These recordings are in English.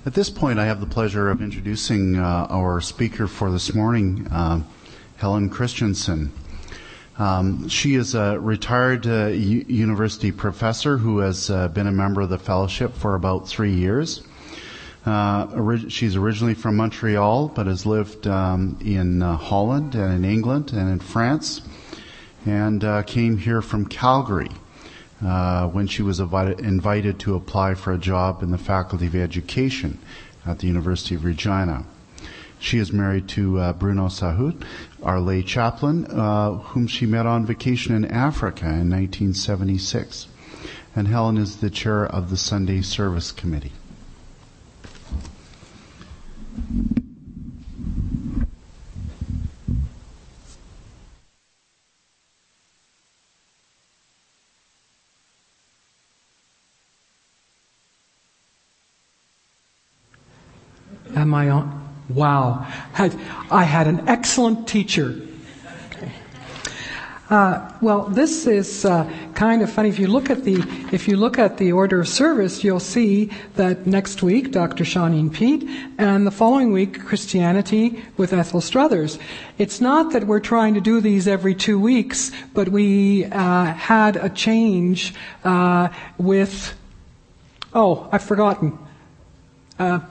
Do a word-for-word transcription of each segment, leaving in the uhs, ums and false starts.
At this point, I have the pleasure of introducing uh, our speaker for this morning, uh, Helen Christensen. Um, she is a retired uh, u- university professor who has uh, been a member of the fellowship for about three years. Uh, orig- she's originally from Montreal, but has lived um, in uh, Holland and in England and in France, and uh, came here from Calgary uh, when she was invited, invited to apply for a job in the Faculty of Education at the University of Regina. She is married to uh, Bruno Sahut, our lay chaplain, uh, whom she met on vacation in Africa in nineteen seventy-six. And Helen is the chair of the Sunday Service Committee. Am I on? Wow. Had, I had an excellent teacher. Uh, well, this is uh, kind of funny. If you look at the if you look at the order of service, you'll see that next week, Doctor Shawneen Pete, and the following week, Christianity with Ethel Struthers. It's not that we're trying to do these every two weeks, but we uh, had a change uh, with. Oh, I've forgotten. Uh,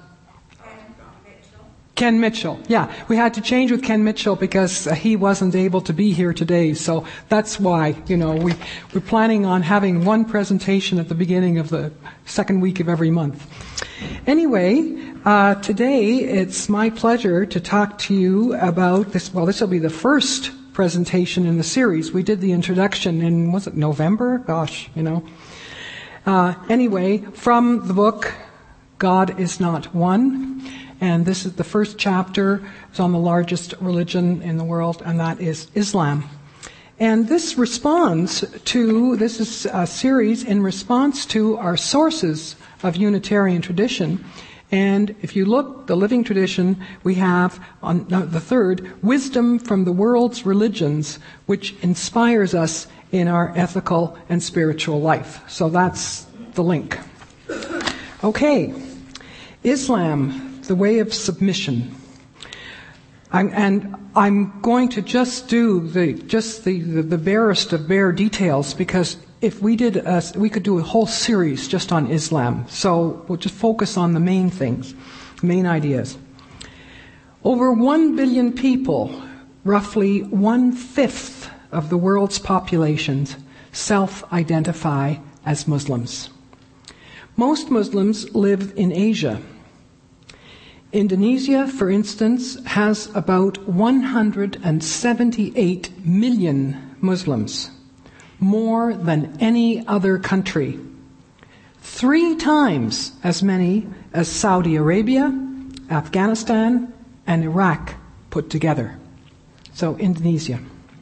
Ken Mitchell. Yeah, we had to change with Ken Mitchell because uh, he wasn't able to be here today. So that's why, you know, we, we're planning on having one presentation at the beginning of the second week of every month. Anyway, uh, today it's my pleasure to talk to you about this. Well, this will be the first presentation in the series. We did the introduction in, was it November? Gosh, you know. Uh, anyway, from the book, God is Not One. And this is the first chapter. It's on the largest religion in the world, and that is Islam. And this responds to, this is a series in response to our sources of Unitarian tradition. And if you look, the living tradition, we have on no, the third, wisdom from the world's religions, which inspires us in our ethical and spiritual life. So that's the link. Okay, Islam, the way of submission. I'm, and I'm going to just do the just the, the, the barest of bare details, because if we did a, we could do a whole series just on Islam. So we'll just focus on the main things, main ideas. Over one billion people, roughly one-fifth of the world's populations, self-identify as Muslims. Most Muslims live in Asia. Indonesia, for instance, has about one hundred seventy-eight million Muslims, more than any other country. Three times as many as Saudi Arabia, Afghanistan, and Iraq put together. So, Indonesia.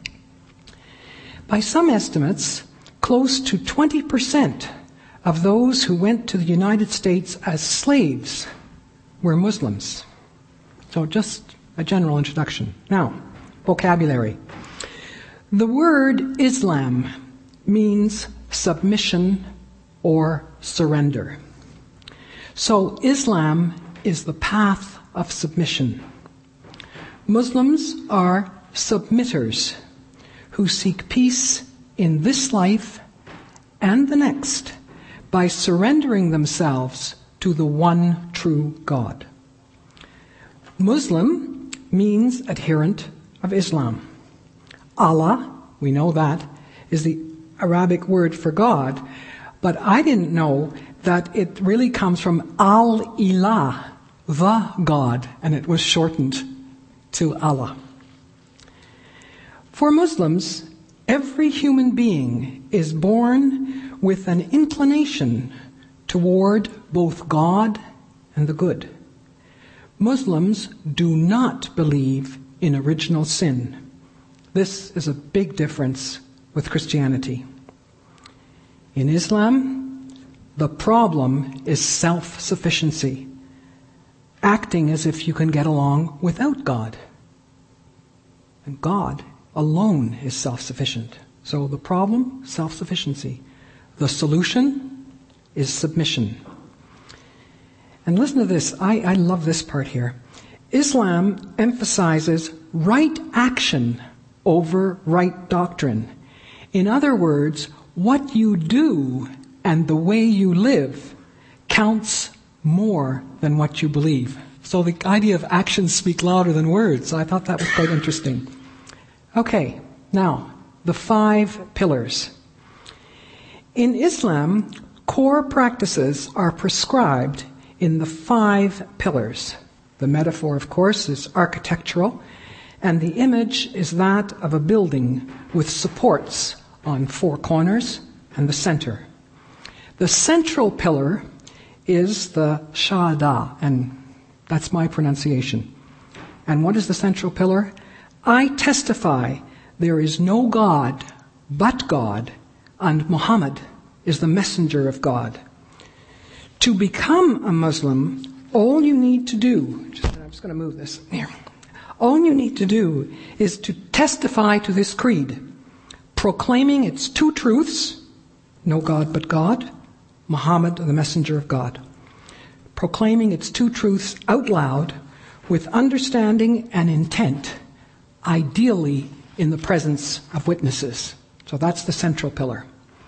By some estimates, close to twenty percent of those who went to the United States as slaves were Muslims. So just a general introduction. Now, vocabulary. The word Islam means submission or surrender. So Islam is the path of submission. Muslims are submitters who seek peace in this life and the next by surrendering themselves to the one true God. Muslim means adherent of Islam. Allah, we know that, is the Arabic word for God, but I didn't know that it really comes from Al-Ilah, the God, and it was shortened to Allah. For Muslims, every human being is born with an inclination toward both God and the good. Muslims do not believe in original sin. This is a big difference with Christianity. In Islam, the problem is self-sufficiency, acting as if you can get along without God. And God alone is self-sufficient. So the problem, self-sufficiency. The solution is submission. And listen to this. I, I love this part here. Islam emphasizes right action over right doctrine. In other words, what you do and the way you live counts more than what you believe. So the idea of actions speak louder than words. I thought that was quite interesting. Okay, now, the five pillars. In Islam, core practices are prescribed in the five pillars. The metaphor, of course, is architectural, and the image is that of a building with supports on four corners and the center. The central pillar is the Shahada, and that's my pronunciation. And what is the central pillar? I testify there is no God but God, and Muhammad is the messenger of God. To become a Muslim, all you need to do, just, I'm just going to move this here. All you need to do is to testify to this creed, proclaiming its two truths, no God but God, Muhammad, the messenger of God. Proclaiming its two truths out loud with understanding and intent, ideally in the presence of witnesses. So that's the central pillar.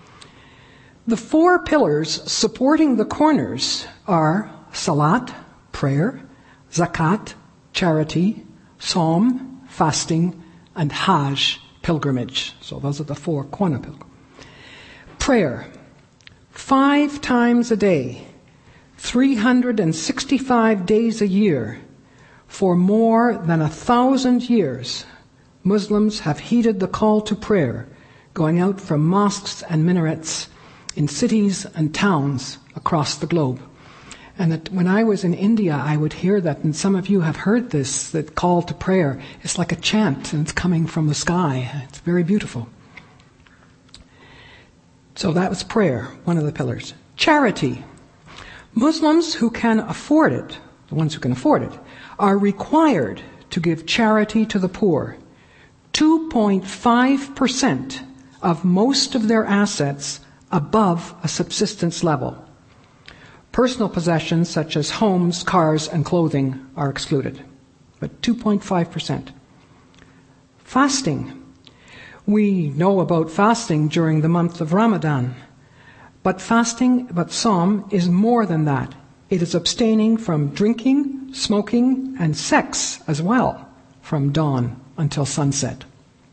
The four pillars supporting the corners are salat, prayer, zakat, charity, psalm, fasting, and hajj, pilgrimage. So those are the four corner pillars. Prayer. Five times a day, three hundred sixty-five days a year, for more than a thousand years, Muslims have heeded the call to prayer, going out from mosques and minarets in cities and towns across the globe. And that when I was in India, I would hear that, and some of you have heard this, that call to prayer. It's like a chant, and it's coming from the sky. It's very beautiful. So that was prayer, one of the pillars. Charity. Muslims who can afford it, the ones who can afford it, are required to give charity to the poor. two point five percent of most of their assets above a subsistence level. Personal possessions such as homes, cars, and clothing are excluded, but two point five percent. Fasting. We know about fasting during the month of Ramadan, but fasting, but Psalm is more than that. It is abstaining from drinking, smoking, and sex as well from dawn until sunset.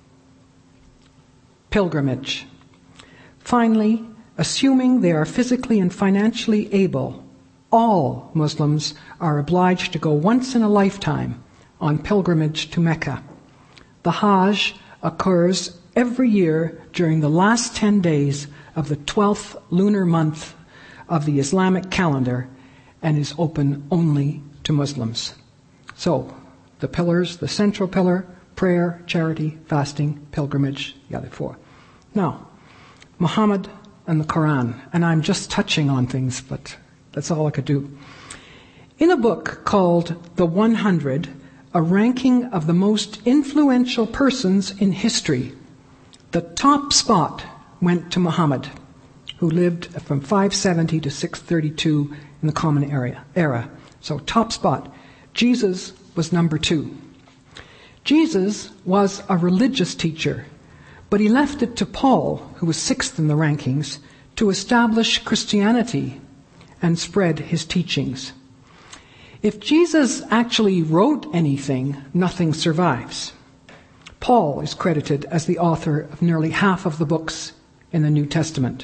Pilgrimage. Finally, assuming they are physically and financially able, all Muslims are obliged to go once in a lifetime on pilgrimage to Mecca. The Hajj occurs every year during the last ten days of the twelfth lunar month of the Islamic calendar and is open only to Muslims. So, the pillars, the central pillar, prayer, charity, fasting, pilgrimage, the other four. Now, Muhammad and the Quran, and I'm just touching on things, but that's all I could do. In a book called The one hundred, a ranking of the most influential persons in history, the top spot went to Muhammad, who lived from five seventy to six thirty-two in the Common Era. era. So top spot. Jesus was number two. Jesus was a religious teacher, but he left it to Paul, who was sixth in the rankings, to establish Christianity and spread his teachings. If Jesus actually wrote anything, nothing survives. Paul is credited as the author of nearly half of the books in the New Testament.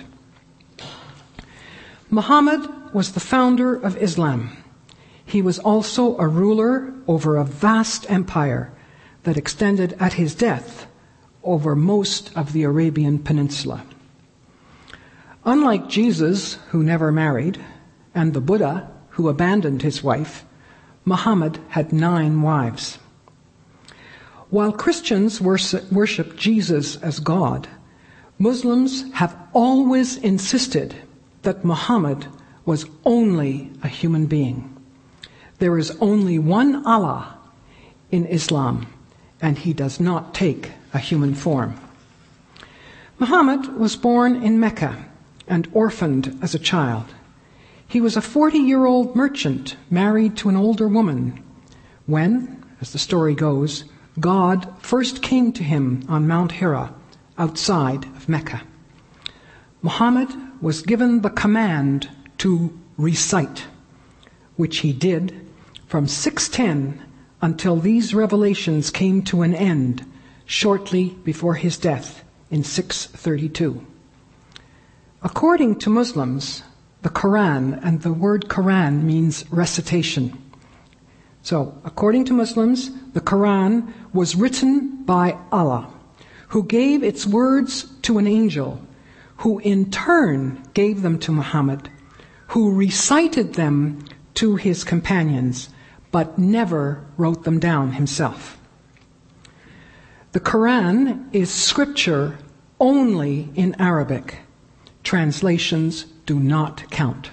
Muhammad was the founder of Islam. He was also a ruler over a vast empire that extended at his death over most of the Arabian Peninsula. Unlike Jesus, who never married, and the Buddha, who abandoned his wife, Muhammad had nine wives. While Christians worship Jesus as God, Muslims have always insisted that Muhammad was only a human being. There is only one Allah in Islam, and he does not take a human form. Muhammad was born in Mecca and orphaned as a child. He was a forty-year-old merchant married to an older woman when, as the story goes, God first came to him on Mount Hira outside of Mecca. Muhammad was given the command to recite, which he did from six ten until these revelations came to an end shortly before his death in six thirty-two. According to Muslims, the Quran, and the word Quran means recitation. So, according to Muslims, the Quran was written by Allah, who gave its words to an angel, who in turn gave them to Muhammad, who recited them to his companions, but never wrote them down himself. The Quran is scripture only in Arabic. Translations do not count.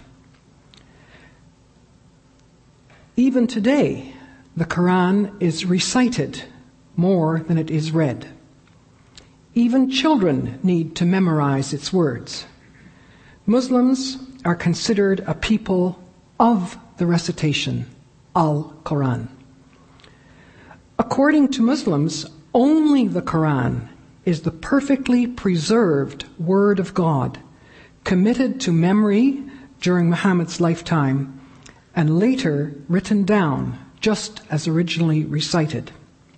Even today, the Quran is recited more than it is read. Even children need to memorize its words. Muslims are considered a people of the recitation, Al-Quran. According to Muslims, only the Quran is the perfectly preserved Word of God, committed to memory during Muhammad's lifetime, and later written down just as originally recited.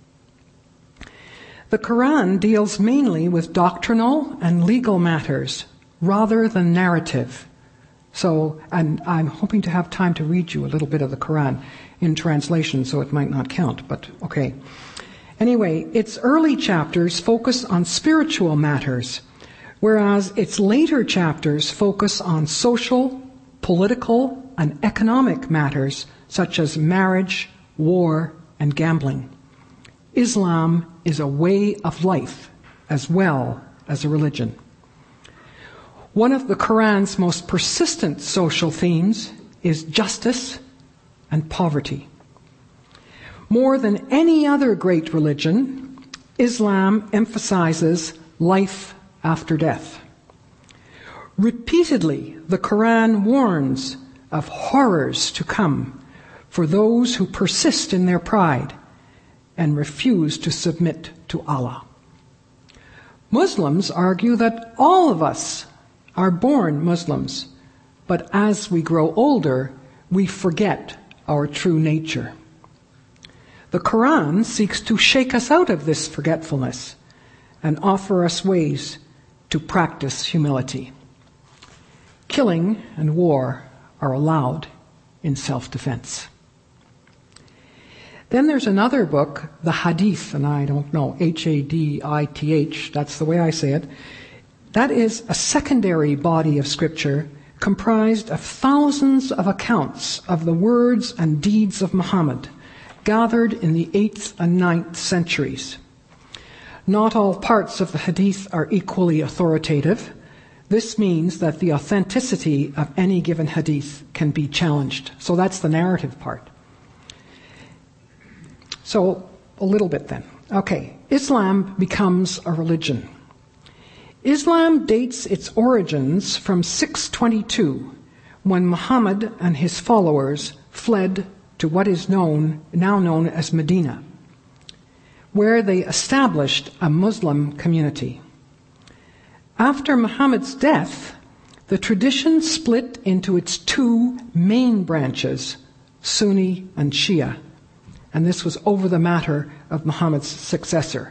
The Quran deals mainly with doctrinal and legal matters rather than narrative. So, and I'm hoping to have time to read you a little bit of the Quran in translation, so it might not count, but okay. Anyway, its early chapters focus on spiritual matters, whereas its later chapters focus on social, political, and economic matters such as marriage, war, and gambling. Islam is a way of life as well as a religion. One of the Quran's most persistent social themes is justice and poverty. More than any other great religion, Islam emphasizes life after death. Repeatedly, the Quran warns of horrors to come for those who persist in their pride and refuse to submit to Allah. Muslims argue that all of us are born Muslims, but as we grow older, we forget our true nature. The Quran seeks to shake us out of this forgetfulness and offer us ways to practice humility. Killing and war are allowed in self-defense. Then there's another book, the Hadith, and I don't know, H A D I T H, that's the way I say it. That is a secondary body of scripture comprised of thousands of accounts of the words and deeds of Muhammad, gathered in the eighth and ninth centuries. Not all parts of the Hadith are equally authoritative. This means that the authenticity of any given Hadith can be challenged. So that's the narrative part. So, a little bit then. Okay, Islam becomes a religion. Islam dates its origins from six twenty-two, when Muhammad and his followers fled to what is known, now known as Medina, where they established a Muslim community. After Muhammad's death, the tradition split into its two main branches, Sunni and Shia, and this was over the matter of Muhammad's successor.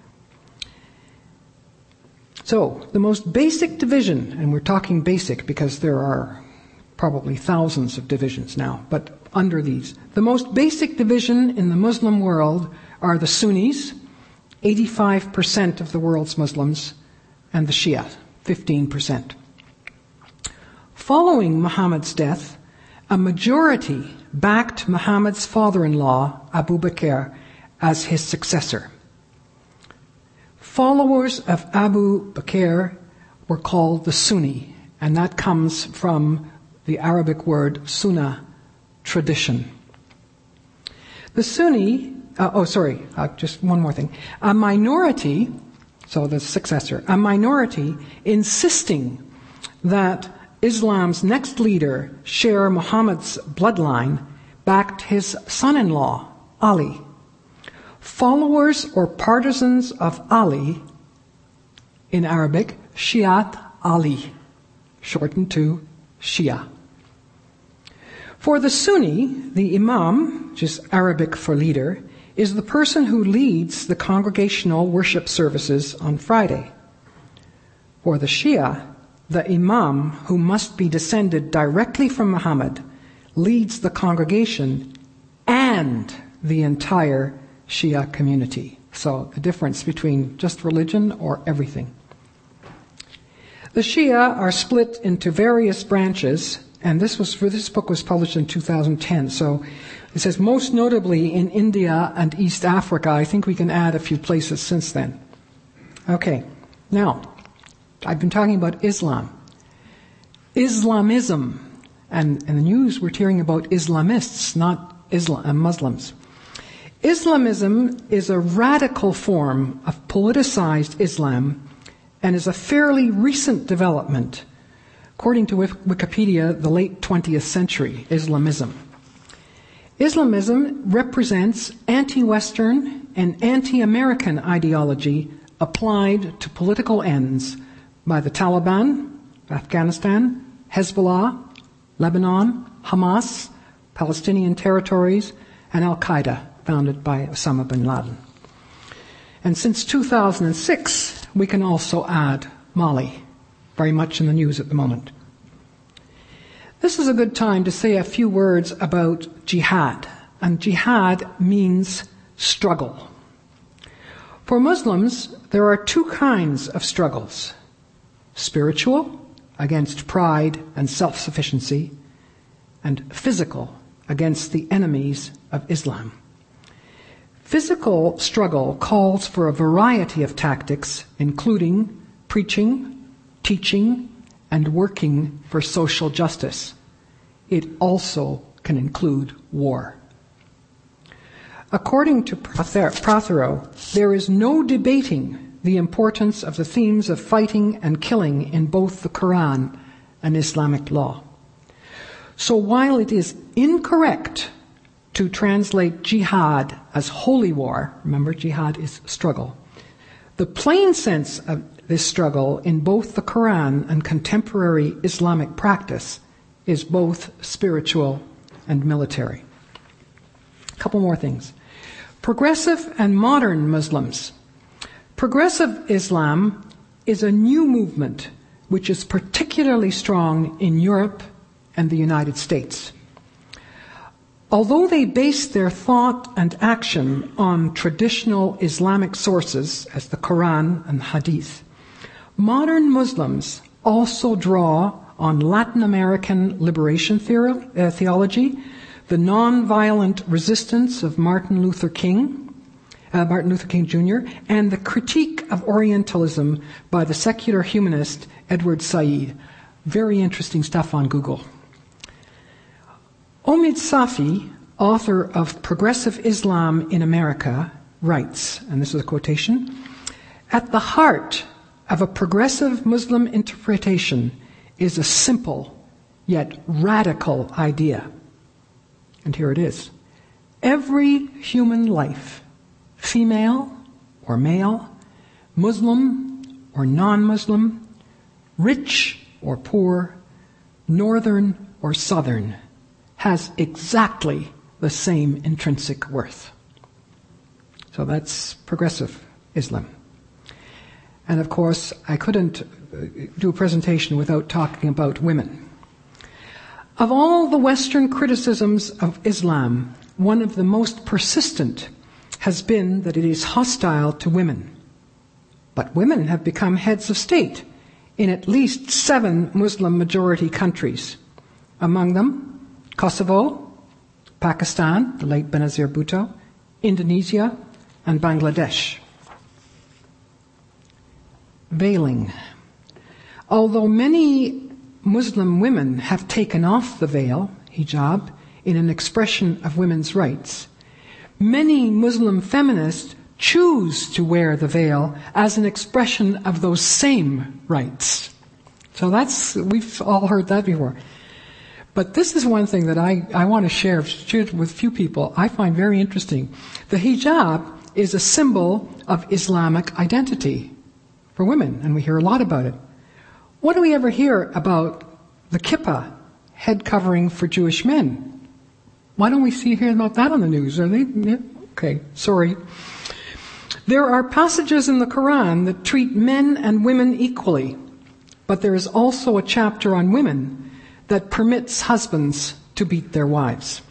So, the most basic division, and we're talking basic because there are probably thousands of divisions now, but under these, the most basic division in the Muslim world are the Sunnis, eighty-five percent of the world's Muslims, and the Shia, fifteen percent. Following Muhammad's death, a majority backed Muhammad's father-in-law, Abu Bakr, as his successor. Followers of Abu Bakr were called the Sunni, and that comes from the Arabic word sunnah, tradition. The Sunni, uh, oh sorry, uh, just one more thing. A minority, so the successor, a minority insisting that Islam's next leader, Sher Muhammad's bloodline, backed his son-in-law, Ali. Followers or partisans of Ali, in Arabic, Shi'at Ali, shortened to Shia. For the Sunni, the Imam, which is Arabic for leader, is the person who leads the congregational worship services on Friday. For the Shia, the Imam, who must be descended directly from Muhammad, leads the congregation and the entire Shia community. So the difference between just religion or everything. The Shia are split into various branches, and this was for this book was published in two thousand ten. So it says most notably in India and East Africa. I think we can add a few places since then. Okay, now I've been talking about Islam. Islamism, and in the news we're hearing about Islamists, not Islam, uh, Muslims. Islamism is a radical form of politicized Islam and is a fairly recent development. According to Wikipedia, the late twentieth century, Islamism. Islamism represents anti-Western and anti-American ideology applied to political ends by the Taliban, Afghanistan, Hezbollah, Lebanon, Hamas, Palestinian territories, and Al-Qaeda, founded by Osama bin Laden. And since two thousand six, we can also add Mali, very much in the news at the moment. This is a good time to say a few words about jihad. And jihad means struggle. For Muslims, there are two kinds of struggles. Spiritual, against pride and self-sufficiency, and physical, against the enemies of Islam. Physical struggle calls for a variety of tactics, including preaching, teaching, and working for social justice. It also can include war. According to Prothero, there is no debating the importance of the themes of fighting and killing in both the Quran and Islamic law. So while it is incorrect to translate jihad as holy war, remember jihad is struggle, the plain sense of this struggle in both the Quran and contemporary Islamic practice is both spiritual and military. A couple more things. Progressive and modern Muslims. Progressive Islam is a new movement which is particularly strong in Europe and the United States. Although they base their thought and action on traditional Islamic sources, as the Quran and Hadith, modern Muslims also draw on Latin American liberation theory, uh, theology, the nonviolent resistance of Martin Luther King, uh, Martin Luther King Junior, and the critique of Orientalism by the secular humanist Edward Said. Very interesting stuff on Google. Omid Safi, author of Progressive Islam in America, writes, and this is a quotation, "At the heart of a progressive Muslim interpretation is a simple yet radical idea." And here it is. Every human life, female or male, Muslim or non-Muslim, rich or poor, northern or southern, has exactly the same intrinsic worth. So that's progressive Islam. And of course, I couldn't do a presentation without talking about women. Of all the Western criticisms of Islam, one of the most persistent has been that it is hostile to women. But women have become heads of state in at least seven Muslim-majority countries. Among them, Kosovo, Pakistan, the late Benazir Bhutto, Indonesia, and Bangladesh. Veiling. Although many Muslim women have taken off the veil, hijab, in an expression of women's rights, many Muslim feminists choose to wear the veil as an expression of those same rights. So that's, we've all heard that before. But this is one thing that I, I want to share with few people I find very interesting. The hijab is a symbol of Islamic identity for women, and we hear a lot about it. What do we ever hear about the kippah, head covering for Jewish men? Why don't we see hear about that on the news? Are they? Yeah, okay, sorry. There are passages in the Quran that treat men and women equally, but there is also a chapter on women that permits husbands to beat their wives.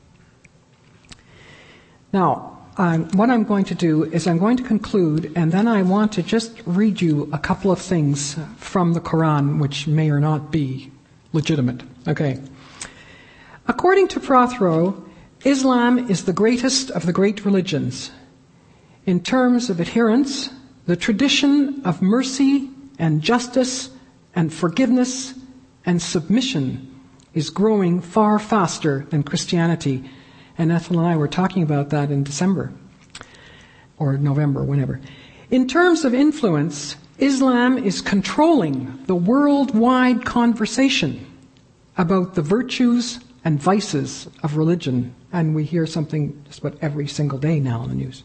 Now, um, what I'm going to do is I'm going to conclude, and then I want to just read you a couple of things from the Quran which may or not be legitimate. Okay. According to Prothero, Islam is the greatest of the great religions. In terms of adherence, the tradition of mercy and justice and forgiveness and submission is growing far faster than Christianity. And Ethel and I were talking about that in December or November, whenever. In terms of influence, Islam is controlling the worldwide conversation about the virtues and vices of religion. And we hear something just about every single day now in the news.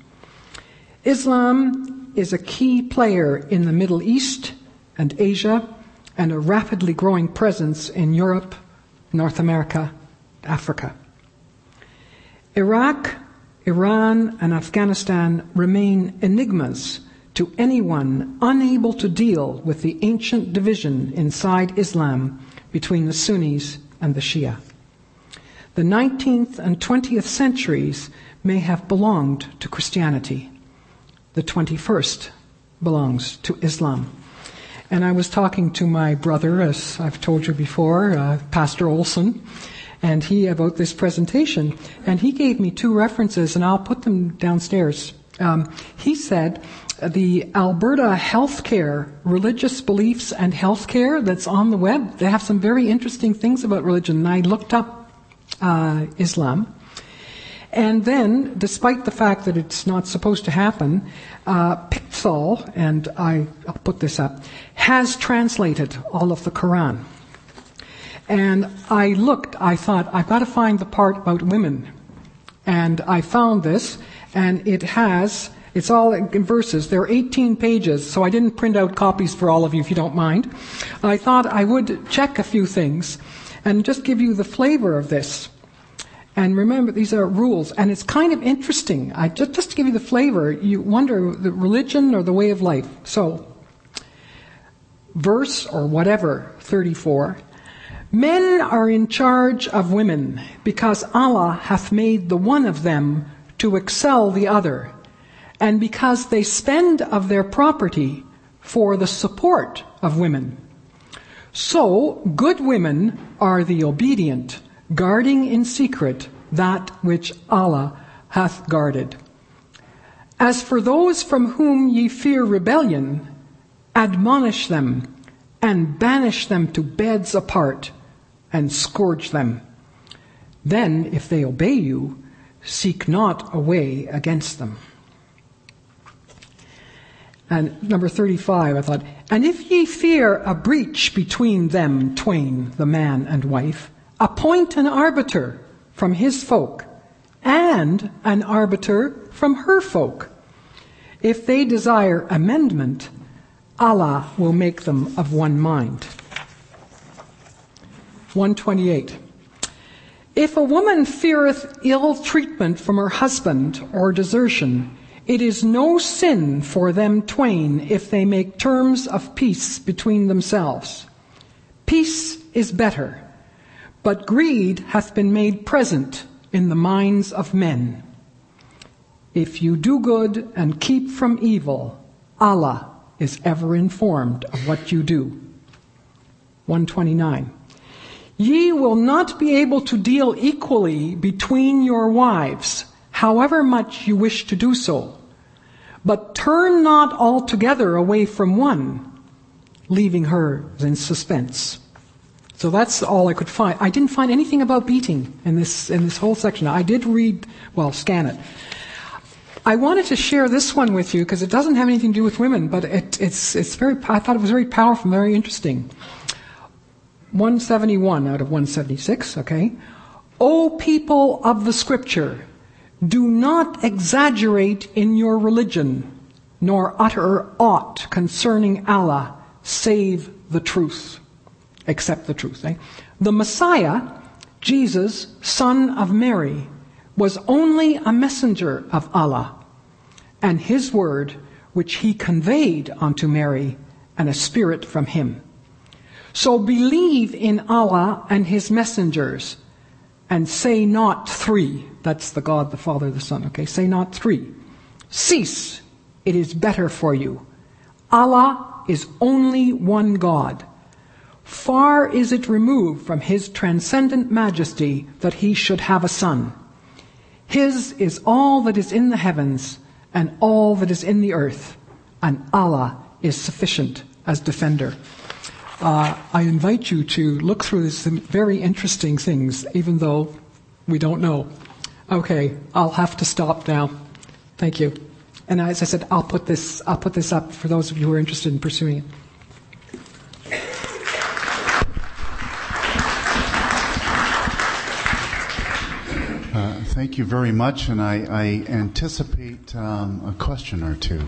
Islam is a key player in the Middle East and Asia, and a rapidly growing presence in Europe, North America, Africa. Iraq, Iran, and Afghanistan remain enigmas to anyone unable to deal with the ancient division inside Islam between the Sunnis and the Shia. The nineteenth and twentieth centuries may have belonged to Christianity. The twenty-first belongs to Islam. And I was talking to my brother, as I've told you before, uh, Pastor Olson, and he about this presentation, and he gave me two references, and I'll put them downstairs. Um, he said the Alberta Healthcare Religious Beliefs and Healthcare that's on the web, they have some very interesting things about religion, and I looked up uh, Islam. And then, despite the fact that it's not supposed to happen, uh, Pickthall, and I, I'll put this up, has translated all of the Quran. And I looked, I thought, I've got to find the part about women. And I found this, and it has, it's all in verses. There are eighteen pages, so I didn't print out copies for all of you, if you don't mind. I thought I would check a few things and just give you the flavor of this. And remember, these are rules, and it's kind of interesting. I just, just to give you the flavor, you wonder the religion or the way of life. So, verse or whatever, thirty-four. Men are in charge of women, because Allah hath made the one of them to excel the other, and because they spend of their property for the support of women. So, good women are the obedient, guarding in secret that which Allah hath guarded. As for those from whom ye fear rebellion, admonish them, and banish them to beds apart, and scourge them. Then, if they obey you, seek not a way against them. And number thirty-five, I thought, and if ye fear a breach between them twain, the man and wife, appoint an arbiter from his folk, and an arbiter from her folk. If they desire amendment, Allah will make them of one mind. one twenty-eight. If a woman feareth ill treatment from her husband or desertion, it is no sin for them twain if they make terms of peace between themselves. Peace is better, but greed hath been made present in the minds of men. If you do good and keep from evil, Allah is ever informed of what you do. one twenty-nine. Ye will not be able to deal equally between your wives, however much you wish to do so. But turn not altogether away from one, leaving her in suspense. So that's all I could find. I didn't find anything about beating in this in this whole section. I did read, well, scan it. I wanted to share this one with you because it doesn't have anything to do with women, but it, it's it's very. I thought it was very powerful, very interesting. one seventy-one out of one seventy-six, okay? O people of the Scripture, do not exaggerate in your religion, nor utter aught concerning Allah, save the truth. Except the truth, eh? The Messiah, Jesus, son of Mary, was only a messenger of Allah, and his word which he conveyed unto Mary, and a spirit from him. So believe in Allah and his messengers, and say not three. That's the God, the Father, the Son, okay? Say not three. Cease, it is better for you. Allah is only one God. Far is it removed from his transcendent majesty that he should have a son. His is all that is in the heavens and all that is in the earth, and Allah is sufficient as defender. Uh, I invite you to look through some very interesting things, even though we don't know. Okay, I'll have to stop now. Thank you. And as I said, I'll put this, I'll put this up for those of you who are interested in pursuing it. Uh, thank you very much, and I, I anticipate um, a question or two.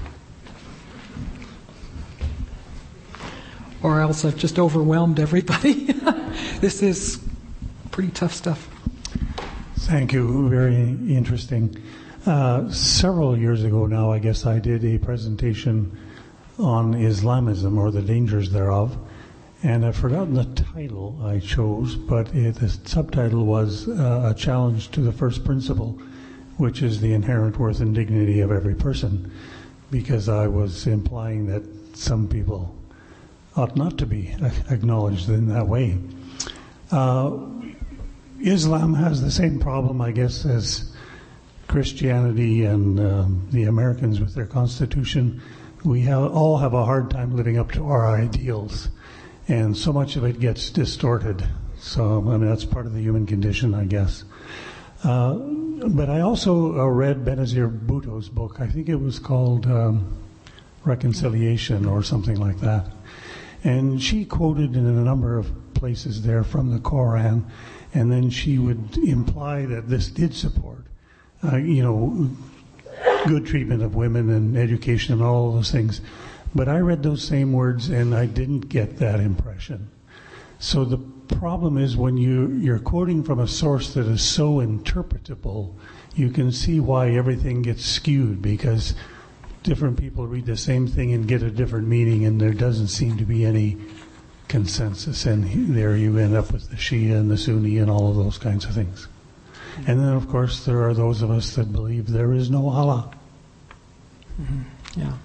Or else I've just overwhelmed everybody. This is pretty tough stuff. Thank you. Very interesting. Uh, several years ago now, I guess I did a presentation on Islamism or the dangers thereof. And I've forgotten the title I chose, but it, the subtitle was uh, A Challenge to the First Principle, which is the inherent worth and dignity of every person, because I was implying that some people ought not to be acknowledged in that way. Uh, Islam has the same problem, I guess, as Christianity and um, the Americans with their Constitution. We have, all have a hard time living up to our ideals. And so much of it gets distorted. So, I mean, that's part of the human condition, I guess. Uh, but I also uh, read Benazir Bhutto's book. I think it was called um, Reconciliation or something like that. And she quoted in a number of places there from the Quran, and then she would imply that this did support, uh, you know, good treatment of women and education and all of those things. But I read those same words and I didn't get that impression. So the problem is when you, you're quoting from a source that is so interpretable, you can see why everything gets skewed, because different people read the same thing and get a different meaning, and there doesn't seem to be any consensus. And there you end up with the Shia and the Sunni and all of those kinds of things. And then, of course, there are those of us that believe there is no Allah. Mm-hmm. Yeah.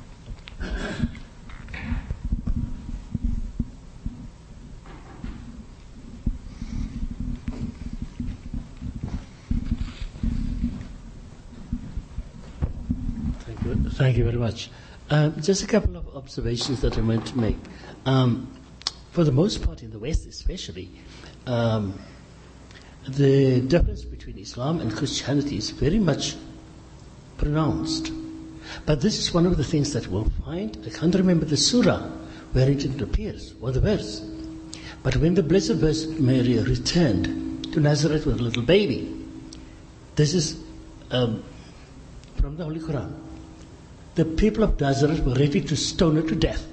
Thank you, thank you very much. Um, just a couple of observations that I meant to make. Um, for the most part, in the West especially, um, the difference between Islam and Christianity is very much pronounced. But this is one of the things that we'll find. I can't remember the surah where it appears, or the verse. But when the Blessed Virgin Mary returned to Nazareth with a little baby, this is um, from the Holy Quran. The people of Nazareth were ready to stone her to death.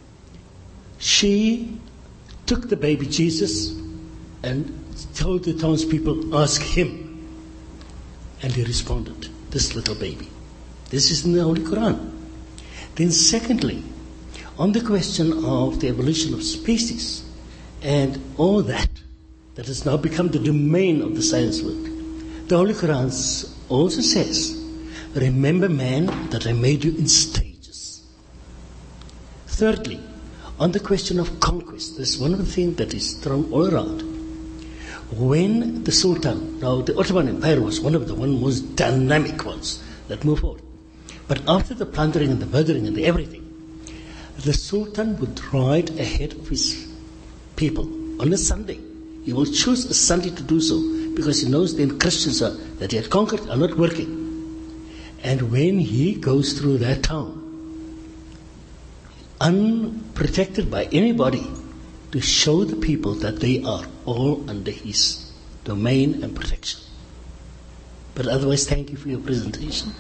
She took the baby Jesus and told the townspeople, ask him. And he responded, this little baby. This is in the Holy Quran. Then secondly, on the question of the evolution of species and all that, that has now become the domain of the science world, the Holy Quran also says, remember man that I made you in stages. Thirdly, on the question of conquest, this is one of the things that is thrown all around. When the Sultan, now the Ottoman Empire was one of the one most dynamic ones that moved forward. But after the plundering and the murdering and the everything, the Sultan would ride ahead of his people on a Sunday. He will choose a Sunday to do so because he knows then Christians are, that he had conquered are not working. And when he goes through that town, unprotected by anybody, to show the people that they are all under his domain and protection. But otherwise, thank you for your presentation.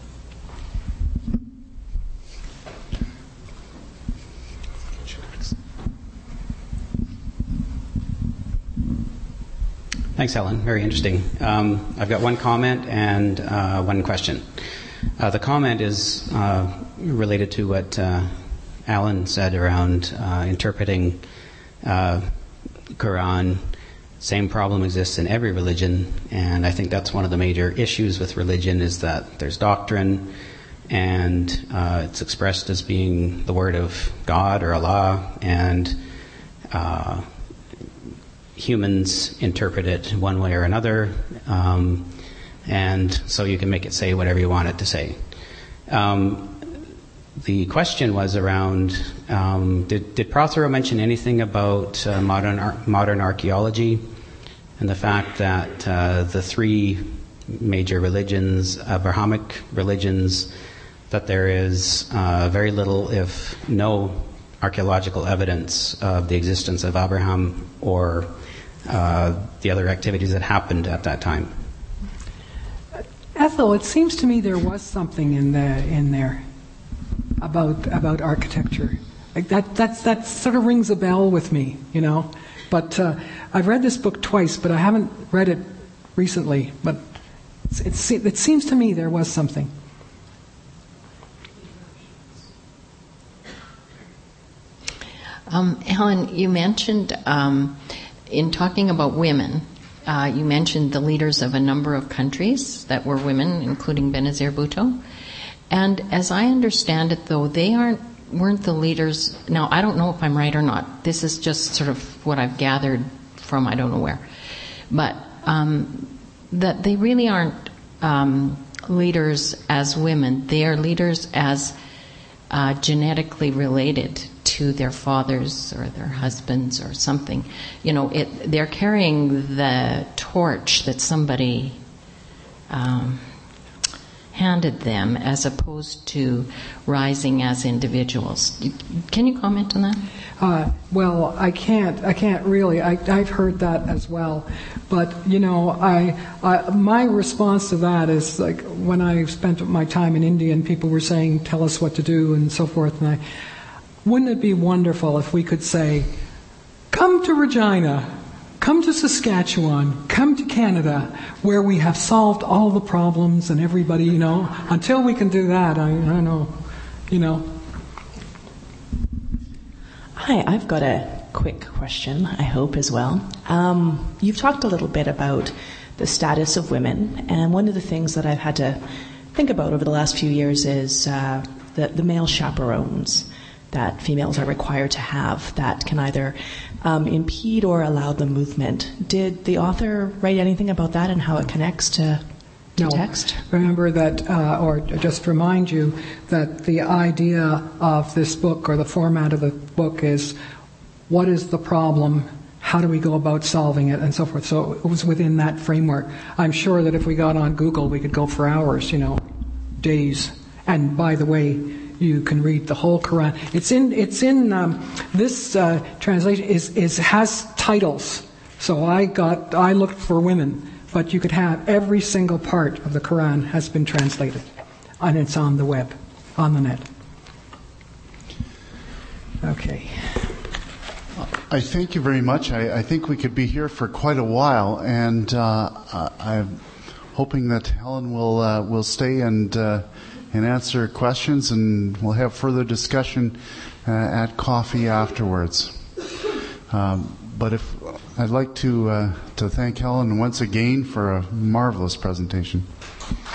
Thanks, Helen. Very interesting. Um, I've got one comment and uh, one question. Uh, the comment is uh, related to what uh, Alan said around uh, interpreting uh, Quran. Same problem exists in every religion, and I think that's one of the major issues with religion is that there's doctrine, and uh, it's expressed as being the word of God or Allah, and uh, humans interpret it one way or another, um, and so you can make it say whatever you want it to say. Um, the question was around, um, did, did Prothero mention anything about uh, modern ar- modern archaeology and the fact that uh, the three major religions, Abrahamic religions, that there is uh, very little, if no, archaeological evidence of the existence of Abraham or uh, the other activities that happened at that time? Ethel, it seems to me there was something in the in there about about architecture. Like that that's that sort of rings a bell with me, you know. But uh, I've read this book twice, but I haven't read it recently. But it's, it's, it seems to me there was something. Um, Helen, you mentioned um, in talking about women, uh, you mentioned the leaders of a number of countries that were women, including Benazir Bhutto. And as I understand it, though, they aren't weren't the leaders. Now, I don't know if I'm right or not. This is just sort of what I've gathered from I don't know where. But um, that they really aren't um, leaders as women. They are leaders as uh, genetically related to their fathers or their husbands or something. You know, it, they're carrying the torch that somebody um, handed them as opposed to rising as individuals. Can you comment on that? Uh, well, I can't. I can't really. I, I've heard that as well, but you know, I, I my response to that is like when I spent my time in India and people were saying, "Tell us what to do" and so forth, and I. Wouldn't it be wonderful if we could say, come to Regina, come to Saskatchewan, come to Canada, where we have solved all the problems and everybody, you know. Until we can do that, I, I don't know, you know. Hi, I've got a quick question, I hope, as well. Um, you've talked a little bit about the status of women, and one of the things that I've had to think about over the last few years is uh, the, the male chaperones that females are required to have that can either um, impede or allow the movement. Did the author write anything about that and how it connects to, to no. text? Remember that, uh, or just remind you that the idea of this book or the format of the book is what is the problem, how do we go about solving it, and so forth. So it was within that framework. I'm sure that if we got on Google, we could go for hours, you know, days. And by the way, you can read the whole Quran. It's in. It's in. Um, this uh, translation is is has titles. So I got. I looked for women, but you could have every single part of the Quran has been translated, and it's on the web, on the net. Okay. I thank you very much. I, I think we could be here for quite a while, and uh, I'm hoping that Helen will uh, will stay and. Uh, and answer questions, and we'll have further discussion uh, at coffee afterwards. Um, but if I'd like to uh, to thank Helen once again for a marvelous presentation.